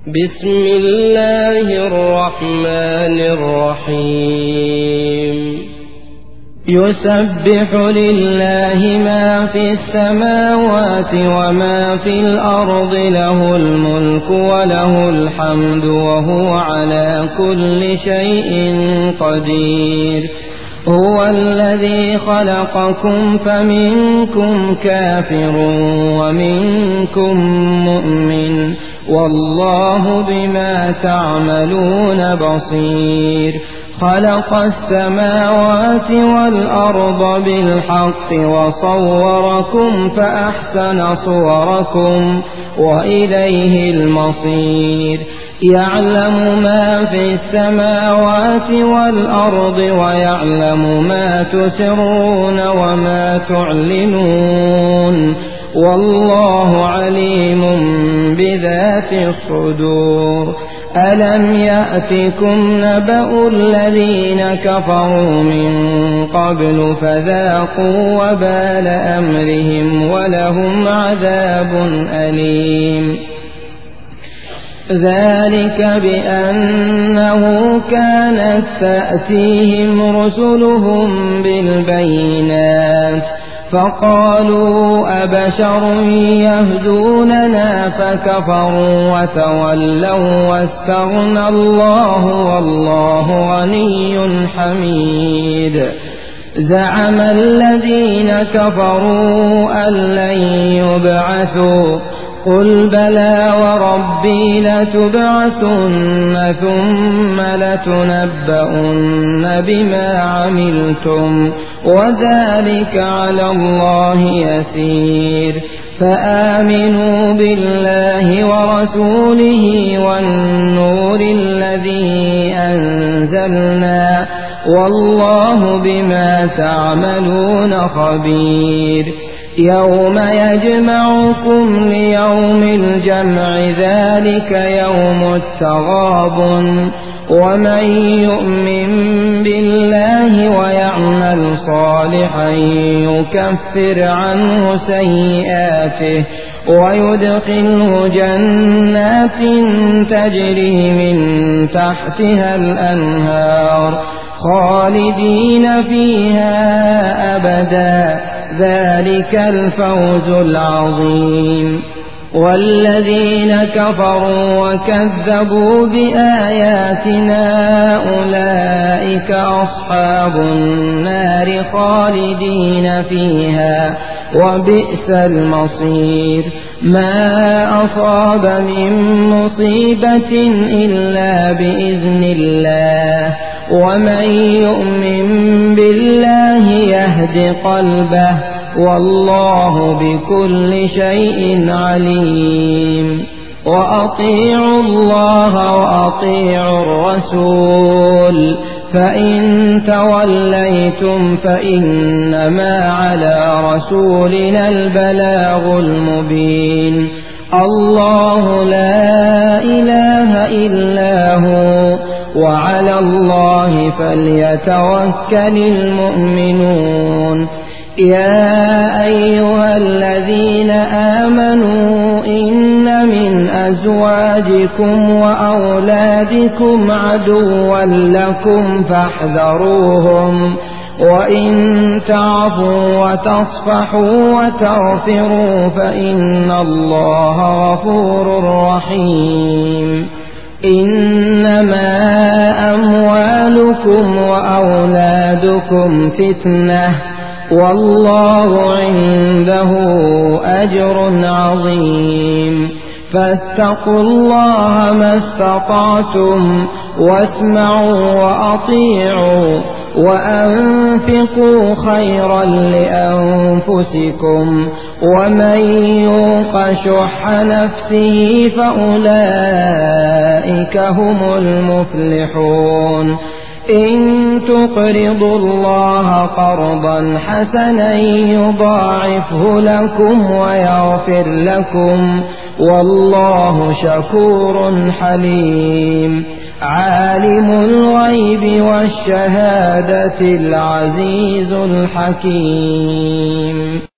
بسم الله الرحمن الرحيم يسبح لله ما في السماوات وما في الأرض له الملك وله الحمد وهو على كل شيء قدير هو الذي خلقكم فمنكم كافر ومنكم مؤمن والله بما تعملون بصير خلق السماوات والأرض بالحق وصوركم فأحسن صوركم وإليه المصير يعلم ما في السماوات والأرض ويعلم ما تسرون وما تعلنون والله عليم بذات الصدور ألم يأتكم نبأ الذين كفروا من قبل فذاقوا وبال أمرهم ولهم عذاب أليم ذلك بأنه كانت تأتيهم رسلهم بالبينات فقالوا أبشر يهدوننا فكفروا وتولوا واستغنى الله والله غني حميد زعم الذين كفروا أن لن يبعثوا قل بلى وربي لتبعثن ثم لتنبؤن بما عملتم وذلك على الله يسير فآمنوا بالله ورسوله والنور الذي أنزلنا والله بما تعملون خبير يوم يجمعكم ليوم الجمع ذلك يوم التغابن ومن يؤمن بالله ويعمل صالحا يكفر عنه سيئاته ويدخله جنات تجري من تحتها الأنهار خالدين فيها أبدا ذلك الفوز العظيم والذين كفروا وكذبوا بآياتنا أولئك أصحاب النار خالدين فيها وبئس المصير ما أصاب من مصيبة إلا بإذن الله ومن يؤمن بالله يهد قلبه والله بكل شيء عليم وأطيعوا الله وأطيعوا الرسول فإن توليتم فإنما على رسولنا البلاغ المبين الله لا إله إلا هو وعلى الله فليتوكل المؤمنون يا أيها الذين آمنوا إن من أزواجكم وأولادكم عدوا لكم فاحذروهم وإن تعفوا وتصفحوا وتغفروا فإن الله غفور رحيم إنما أموالكم وأولادكم فتنة والله عنده أجر عظيم فاتقوا الله ما استطعتم واسمعوا وأطيعوا وأنفقوا خيرا لأنفسكم ومن يوق شح نفسه فأولئك هم المفلحون إن تقرضوا الله قرضا حسنا يضاعفه لكم ويغفر لكم والله شكور حليم عالم الغيب والشهادة العزيز الحكيم.